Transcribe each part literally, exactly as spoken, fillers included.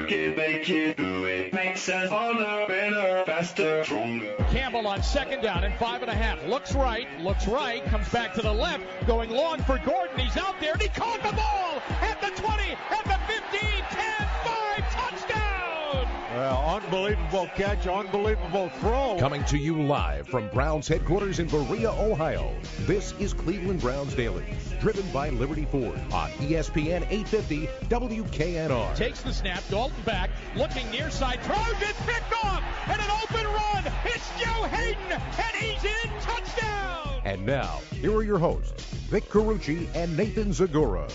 work it, make it, do it. Makes us harder, better, faster, stronger. Campbell on second down and five and a half. Looks right, looks right, comes back to the left, going long for Gordon. He's out there and he caught the ball at the twenty, at the fifteen, ten, five, touchdown! Well, unbelievable catch, unbelievable throw. Coming to you live from Browns headquarters in Berea, Ohio. This is Cleveland Browns Daily, driven by Liberty Ford on E S P N eight fifty W K N R. Takes the snap, Dalton back, looking near side, throws it, picked off, and an open run. It's Joe Hayden, and he's in, touchdown! And now, here are your hosts, Vic Carucci and Nathan Zagura.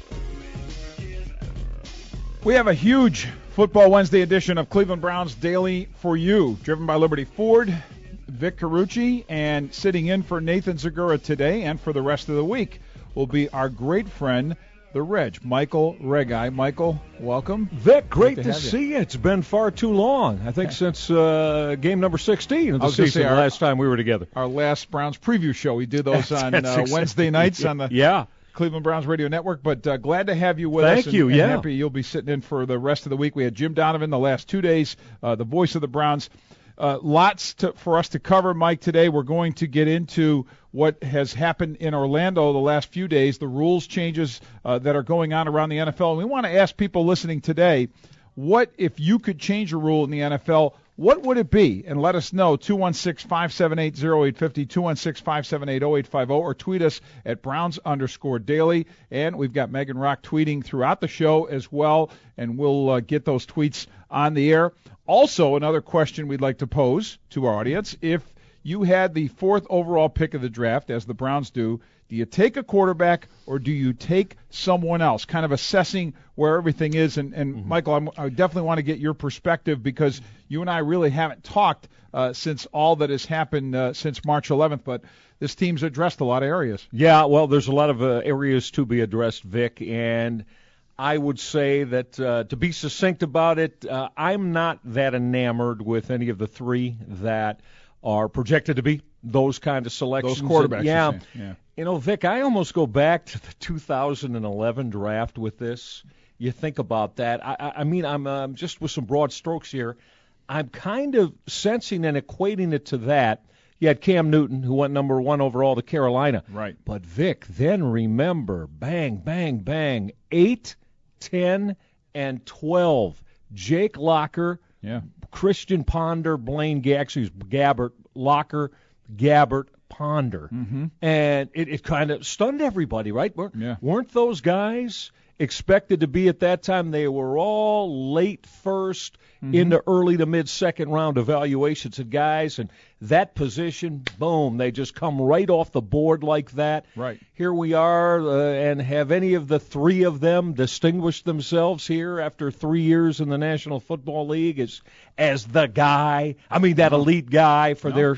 We have a huge Football Wednesday edition of Cleveland Browns Daily for you, driven by Liberty Ford, Vic Carucci, and sitting in for Nathan Zagura today and for the rest of the week will be our great friend, the Reg, Michael Regai. Michael, welcome. Vic, great to to, have you. see you. It's been far too long. I think since uh, game number sixteen of I the was gonna season, say, our- last time we were together. Our last Browns preview show. We did those on That's uh, exactly- Wednesday nights on the Yeah. Cleveland Browns Radio Network, but uh, glad to have you with Thank us. and- you, and yeah. happy you'll be sitting in for the rest of the week. We had Jim Donovan the last two days, uh, the voice of the Browns. Uh, lots to, for us to cover, Mike, today. We're going to get into what has happened in Orlando the last few days, the rules changes uh, that are going on around the N F L. And we want to ask people listening today, what if you could change a rule in the N F L, what would it be? And let us know, two one six, five seven eight, zero eight five zero, two one six, five seven eight, zero eight five zero, or tweet us at Browns underscore daily. And we've got Megan Rock tweeting throughout the show as well, and we'll uh, get those tweets on the air. Also, another question we'd like to pose to our audience, if you had the fourth overall pick of the draft, as the Browns do, do you take a quarterback or do you take someone else? Kind of assessing where everything is. And, and mm-hmm. Michael, I'm, I definitely want to get your perspective because you and I really haven't talked uh, since all that has happened uh, since March eleventh. But this team's addressed a lot of areas. Yeah, well, there's a lot of uh, areas to be addressed, Vic, and I would say that uh, to be succinct about it, uh, I'm not that enamored with any of the three that are projected to be those kind of selections. Those quarterbacks. And, yeah, you're saying. yeah. You know, Vic, I almost go back to the two thousand eleven draft with this. You think about that. I, I, I mean, I'm um, just with some broad strokes here. I'm kind of sensing and equating it to that. You had Cam Newton, who went number one overall to Carolina. Right. But, Vic, then remember, bang, bang, bang, eight, ten, and twelve. Jake Locker, Yeah. Christian Ponder, Blaine Gaxley, Gabbert, Locker, Gabbert, Ponder. Mm-hmm. And it, it kind of stunned everybody, right? Wer- Yeah. Weren't those guys expected to be at that time? They were all late first Mm-hmm. into early to mid-second round evaluations of guys, and that position, boom, they just come right off the board like that. Right. Here we are, uh, and have any of the three of them distinguished themselves here after three years in the National Football League as as the guy? I mean, that elite guy for No. their.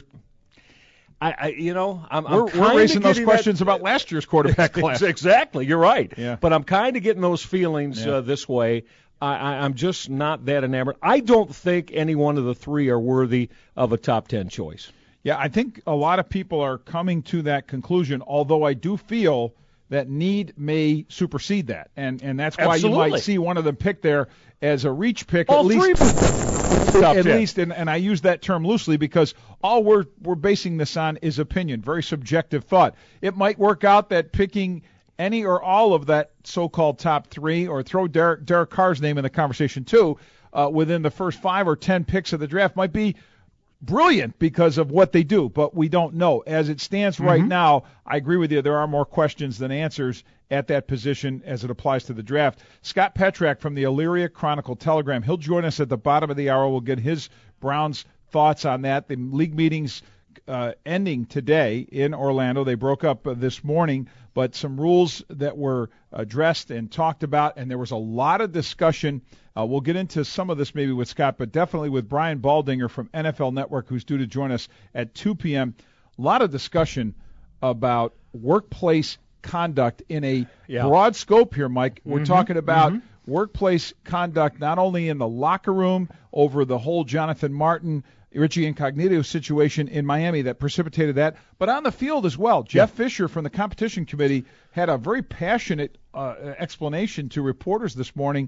I, I, you know, I'm, We're, I'm we're raising those that, questions about last year's quarterback class. Exactly, you're right. Yeah. But I'm kind of getting those feelings Yeah. uh, this way. I, I, I'm just not that enamored. I don't think any one of the three are worthy of a top ten choice. Yeah, I think a lot of people are coming to that conclusion, although I do feel that need may supersede that. And and that's why Absolutely. you might see one of them picked there as a reach pick All at least. three top At ten. least, and, and I use that term loosely because all we're we're basing this on is opinion, very subjective thought. It might work out that picking any or all of that so-called top three, or throw Derek, Derek Carr's name in the conversation too, uh, within the first five or ten picks of the draft might be brilliant because of what they do, but we don't know. As it stands right Mm-hmm. now, I agree with you. There are more questions than answers at that position as it applies to the draft. Scott Petrak from the Elyria Chronicle-Telegram, he'll join us at the bottom of the hour. We'll get his Browns thoughts on that. The league meetings uh, ending today in Orlando. They broke up uh, this morning, but some rules that were addressed and talked about, and there was a lot of discussion. Uh, we'll get into some of this maybe with Scott, but definitely with Brian Baldinger from N F L Network, who's due to join us at two p.m. A lot of discussion about workplace conduct in a Yeah. broad scope here, Mike. We're Mhm, talking about mhm. workplace conduct not only in the locker room over the whole Jonathan Martin, Richie Incognito situation in Miami that precipitated that, but on the field as well. Jeff Fisher from the competition committee had a very passionate uh, explanation to reporters this morning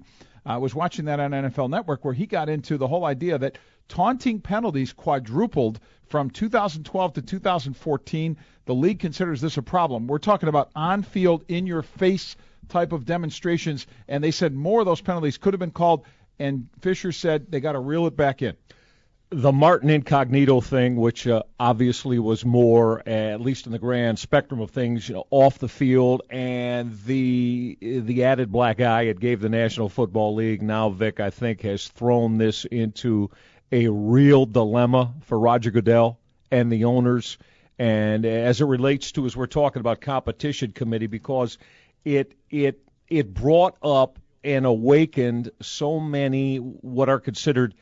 I was watching that on N F L Network where he got into the whole idea that taunting penalties quadrupled from two thousand twelve to two thousand fourteen. The league considers this a problem. We're talking about on-field, in-your-face type of demonstrations, and they said more of those penalties could have been called, and Fisher said they got to reel it back in. The Martin Incognito thing, which uh, obviously was more, uh, at least in the grand spectrum of things, you know, off the field, and the the added black eye it gave the National Football League. Now, Vic, I think, has thrown this into a real dilemma for Roger Goodell and the owners, and as it relates to, as we're talking about, competition committee, because it it it brought up and awakened so many what are considered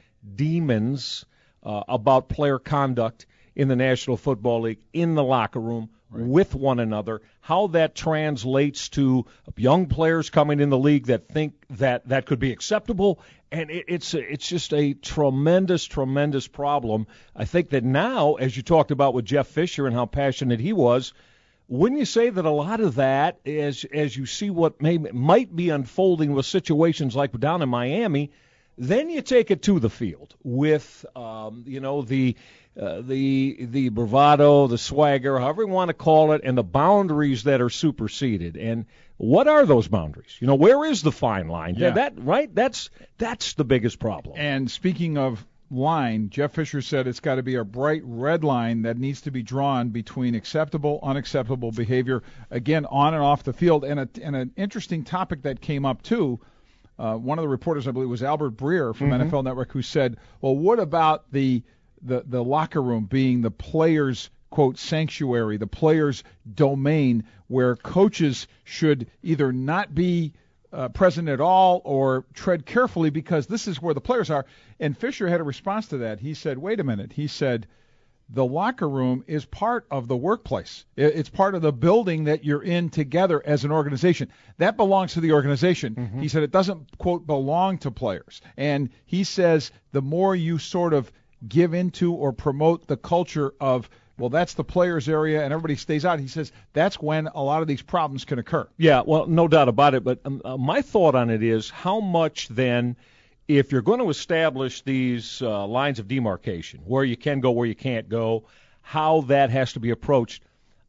demons uh, about player conduct in the National Football League, in the locker room, right, with one another, how that translates to young players coming in the league that think that that could be acceptable. And it, it's it's just a tremendous, tremendous problem. I think that now, as you talked about with Jeff Fisher and how passionate he was, wouldn't you say that a lot of that, as as you see what may, might be unfolding with situations like down in Miami, then you take it to the field with, um, you know, the uh, the the bravado, the swagger, however you want to call it, and the boundaries that are superseded. And what are those boundaries? You know, where is the fine line? Yeah. That right? That's that's the biggest problem. And speaking of line, Jeff Fisher said it's got to be a bright red line that needs to be drawn between acceptable, unacceptable behavior, again, on and off the field. And, a, and an interesting topic that came up, too, uh, one of the reporters, I believe, was Albert Breer from mm-hmm. N F L Network, who said, well, what about the, the, the locker room being the players' quote, sanctuary, the players' domain, where coaches should either not be Uh, present at all or tread carefully because this is where the players are. And Fisher had a response to that. He said, wait a minute. He said, the locker room is part of the workplace. It's part of the building that you're in together as an organization. That belongs to the organization. Mm-hmm. He said it doesn't, quote, belong to players. And he says the more you sort of give into or promote the culture of, well, that's the players' area, and everybody stays out. He says that's when a lot of these problems can occur. Yeah, well, no doubt about it. But um, uh, my thought on it is how much then, if you're going to establish these uh, lines of demarcation, where you can go, where you can't go, how that has to be approached.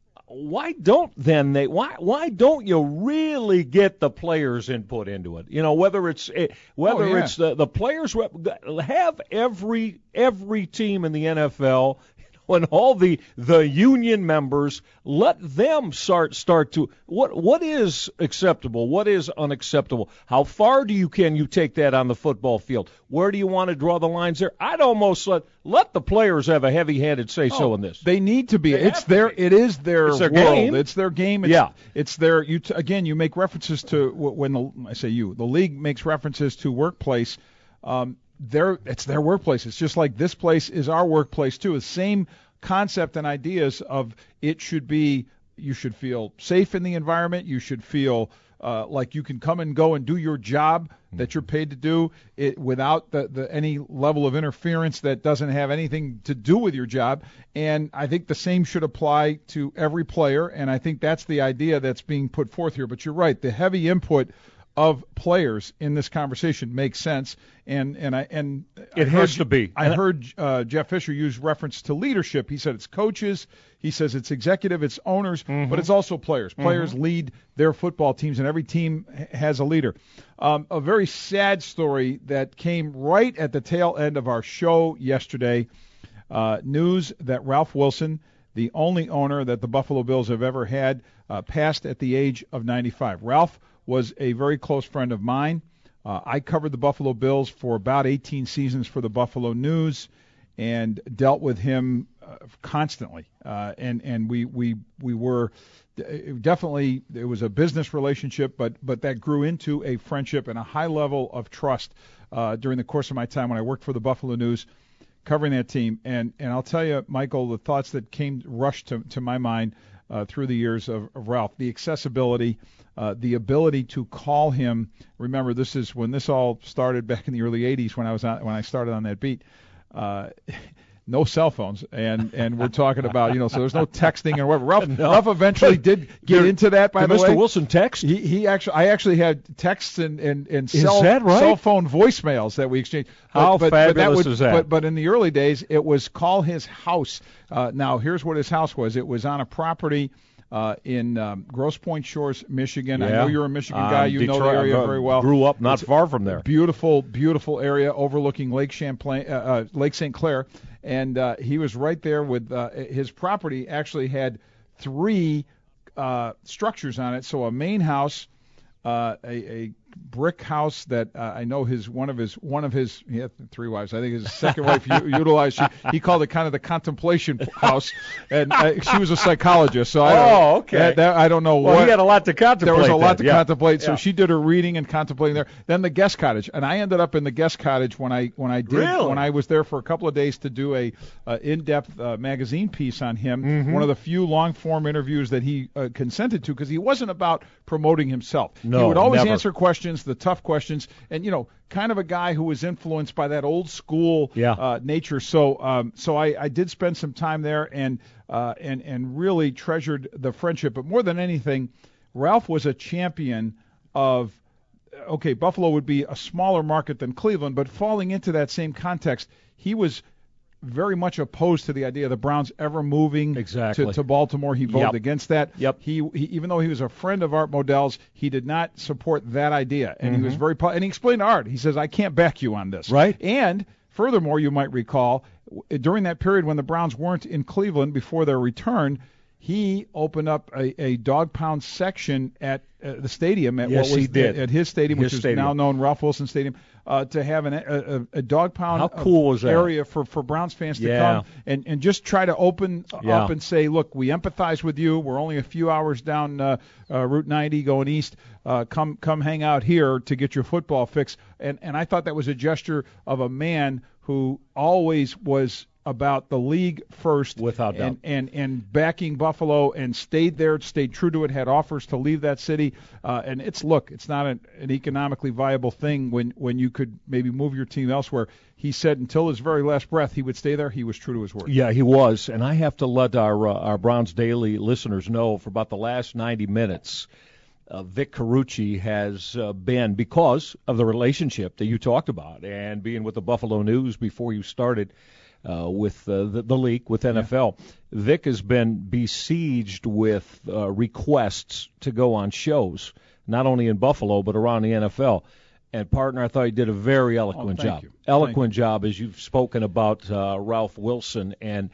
Why don't then they? Why why don't you really get the players' input into it? You know, whether it's whether oh, yeah. it's the the players rep, have every every team in the N F L. When all the the union members, let them start start to what what is acceptable, what is unacceptable, how far do you can you take that on the football field, where do you want to draw the lines there? I'd almost let let the players have a heavy-handed say so oh, in this. They need to be. They it's their be. it is their, it's their world. game. It's their game. It's, yeah, it's their you t- again. You make references to when the I say you the league makes references to workplace. Um, their it's their workplace. It's just like this place is our workplace too. The same concept and ideas of it should be, you should feel safe in the environment, you should feel uh, like you can come and go and do your job that you're paid to do it without the, the any level of interference that doesn't have anything to do with your job. And I think the same should apply to every player, and I think that's the idea that's being put forth here. But you're right, the heavy input of players in this conversation makes sense, and and I and it I has heard, to be. I heard uh, Jeff Fisher use reference to leadership. He said it's coaches, he says it's executive, it's owners, mm-hmm. but it's also players. Players mm-hmm. lead their football teams, and every team has a leader. Um, a very sad story that came right at the tail end of our show yesterday. Uh, news that Ralph Wilson, the only owner that the Buffalo Bills have ever had, uh, passed at the age of ninety-five. Ralph was a very close friend of mine. Uh, I covered the Buffalo Bills for about eighteen seasons for the Buffalo News and dealt with him uh, constantly. Uh, and and we, we, we were definitely, it was a business relationship, but, but that grew into a friendship and a high level of trust uh, during the course of my time when I worked for the Buffalo News covering that team. And, and I'll tell you, Michael, the thoughts that came rushed to, to my mind uh, through the years of, of Ralph, the accessibility, Uh, the ability to call him. Remember, this is when this all started back in the early eighties when I was on, when I started on that beat. Uh, no cell phones, and and we're talking about, you know, so there's no texting and whatever. Ralph, no. Ralph eventually did get You're, into that, by the Mister way. Wilson text? He, he actually, I actually had texts and, and, and cell, that right? cell phone voicemails that we exchanged. How but, fabulous but that would, is that? But, but in the early days, it was call his house. Uh, now, here's what his house was. It was on a property Uh, in um, Grosse Pointe Shores, Michigan. Yeah. I know you're a Michigan guy. Um, you Detroit, know the area uh, very well. Grew up not it's far from there. Beautiful, beautiful area overlooking Lake Champlain, uh, uh, Lake Saint Clair, and uh, he was right there with uh, his property. Actually had three uh, structures on it. So a main house, uh, a, a brick house that uh, I know his one of his one of his he had three wives. I think his second wife u- utilized. She, he called it kind of the contemplation house, and uh, she was a psychologist. So I don't, oh, okay. That, that, I don't know well, what. he had a lot to contemplate. There was a then. lot to yeah. contemplate. So yeah. she did her reading and contemplating there. Then the guest cottage, and I ended up in the guest cottage when I when I did really? when I was there for a couple of days to do a uh, in-depth uh, magazine piece on him. Mm-hmm. One of the few long-form interviews that he uh, consented to, because he wasn't about promoting himself. No, he would always never. answer questions, the tough questions. And, you know, kind of a guy who was influenced by that old school yeah. uh, nature. So um, so I, I did spend some time there and, uh, and, and really treasured the friendship. But more than anything, Ralph was a champion of, okay, Buffalo would be a smaller market than Cleveland, but falling into that same context, he was very much opposed to the idea of the Browns ever moving exactly. to, to Baltimore. He voted yep. against that. Yep. He, he even though he was a friend of Art Modell's, he did not support that idea, and mm-hmm. he was very and he explained to Art. He says, "I can't back you on this." Right. And furthermore, you might recall during that period when the Browns weren't in Cleveland before their return, he opened up a, a dog pound section at uh, the stadium at yes, what was he did. at his stadium, his which stadium. is now known Ralph Wilson Stadium, uh, to have an, a, a dog pound How cool was that? area for, for Browns fans to yeah. come and, and just try to open yeah. up and say, look, we empathize with you. We're only a few hours down uh, uh, Route ninety going east. Uh, come come hang out here to get your football fix. And and I thought that was a gesture of a man who always was about the league first, without doubt, and, and and backing Buffalo, and stayed there, stayed true to it, had offers to leave that city, uh, and it's look, it's not an, an economically viable thing when when you could maybe move your team elsewhere. He said until his very last breath he would stay there. He was true to his word. Yeah, he was, and I have to let our uh, our Browns Daily listeners know for about the last ninety minutes. Uh, Vic Carucci has uh, been, because of the relationship that you talked about and being with the Buffalo News before you started uh, with uh, the, the league, with N F L, yeah. Vic has been besieged with uh, requests to go on shows, not only in Buffalo but around the N F L. And, partner, I thought he did a very eloquent oh, thank job. You. Eloquent thank job, as you've spoken about uh, Ralph Wilson, and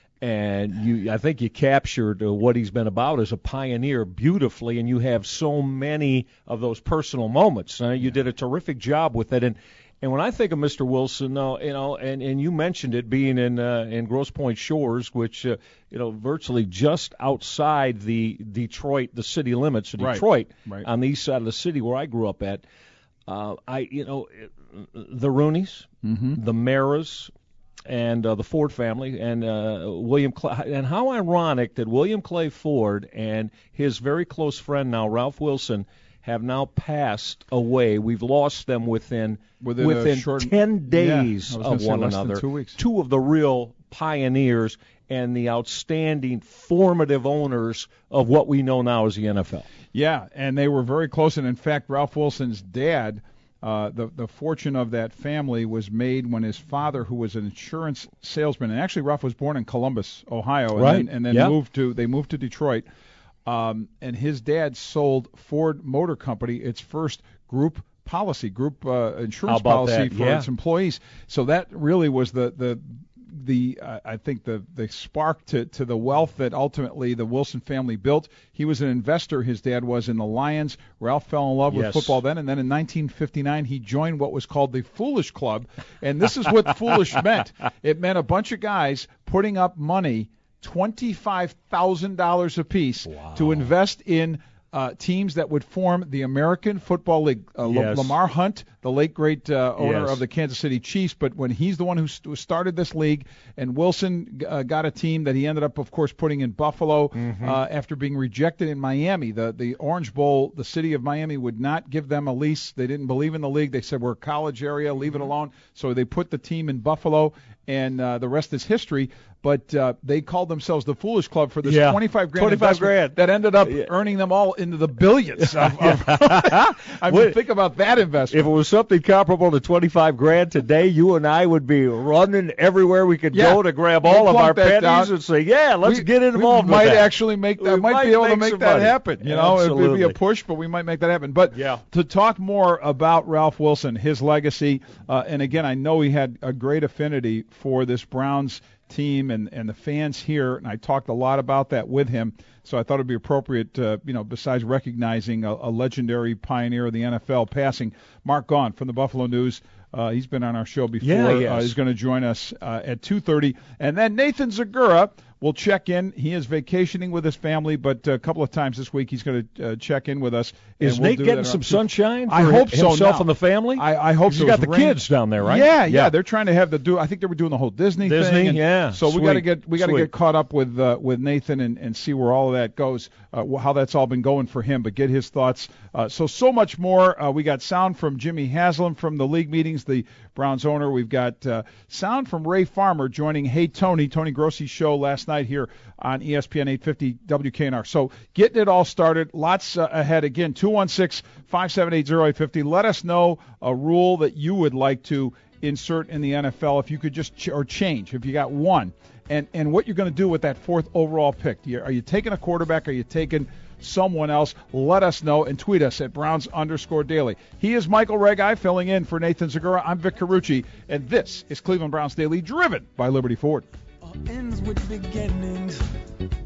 And you, I think you captured uh, what he's been about as a pioneer beautifully, and you have so many of those personal moments. Uh, you yeah. did a terrific job with it, and and when I think of Mister Wilson, uh, you know, and, and you mentioned it being in uh, in Grosse Pointe Shores, which uh, you know, virtually just outside the Detroit, the city limits of Detroit, right. Right. on the east side of the city where I grew up at. Uh, I, you know, the Rooneys, mm-hmm. the Maras. And uh, the Ford family, and uh, William Clay, and how ironic that William Clay Ford and his very close friend now, Ralph Wilson, have now passed away. We've lost them within within, within short, ten days yeah, of one less another. Than two weeks. Two of the real pioneers and the outstanding, formative owners of what we know now as the N F L. Yeah, and they were very close. And in fact, Ralph Wilson's dad. Uh, the the fortune of that family was made when his father, who was an insurance salesman, and actually Ralph was born in Columbus, Ohio, and right. then, and then yeah. moved to they moved to Detroit, um, and his dad sold Ford Motor Company its first group policy, group uh, insurance policy that? for yeah. its employees. So that really was the the the uh, I think the the spark to, to the wealth that ultimately the Wilson family built. He was an investor, his dad was, in the Lions. Ralph fell in love yes. with football then, and then in nineteen fifty-nine he joined what was called the Foolish Club, and this is what foolish meant. It meant a bunch of guys putting up money, twenty-five thousand dollars apiece, wow. to invest in uh, teams that would form the American Football League. Uh, Yes. Lamar Hunt, the late great uh, owner Yes. of the Kansas City Chiefs, but when he's the one who st- started this league, and Wilson uh, got a team that he ended up, of course, putting in Buffalo Mm-hmm. uh, after being rejected in Miami. The the Orange Bowl, the city of Miami would not give them a lease. They didn't believe in the league. They said, we're a college area, leave it alone. So they put the team in Buffalo, and uh, the rest is history. But uh, they called themselves the Foolish Club for this Yeah. twenty-five grand twenty-five investment grand. that ended up Yeah. earning them all into the billions. Of, of I mean, Wait. think about that investment. If it was something comparable to twenty-five grand today, you and I would be running everywhere we could Yeah. go to grab We'll all of plunk our that pennies down. and say, yeah, let's we, get involved we with might that. actually make that. We might, might be able to make make some that money. happen. You know, it would be a Absolutely. push, but we might make that happen. But Yeah. to talk more about Ralph Wilson, his legacy, uh, and again, I know he had a great affinity for this Browns team and, and the fans here, and I talked a lot about that with him. So I thought it'd be appropriate, uh, you know, besides recognizing a, a legendary pioneer of the N F L passing, Mark Gaughan from the Buffalo News. Uh, he's been on our show before. Yeah, he uh, has. he's going to join us uh, at two thirty. And then Nathan Zagura will check in. He is vacationing with his family, but a couple of times this week he's going to uh, check in with us. Is and we'll Nate do getting that some on- sunshine for I hope so himself now. and the family? I, I hope 'Cause so. You got It's the rain- kids down there, right? Yeah, yeah, They're trying to have the do. I think they were doing the whole Disney, Disney, thing. and yeah. So we got to Sweet. get we got to Sweet. get caught up with uh, with Nathan and, and see where all of that goes, uh, wh- how that's all been going for him. But get his thoughts. Uh, so so much more. Uh, we got sound from Jimmy Haslam from the league meetings, the Browns owner. We've got uh, sound from Ray Farmer joining Hey Tony, Tony Grossi's show last night here on E S P N eight fifty W K N R. So getting it all started. Lots uh, ahead. Again, two one six, five seven eight, zero eight five zero. Let us know a rule that you would like to insert in the N F L, if you could just ch- or change, if you got one, and and what you're going to do with that fourth overall pick. Do you, are you taking a quarterback? Are you taking someone else? Let us know and tweet us at Browns underscore daily. He is Michael Regai filling in for Nathan Zagura. I'm Vic Carucci, and this is Cleveland Browns Daily, driven by Liberty Ford. All ends with beginnings.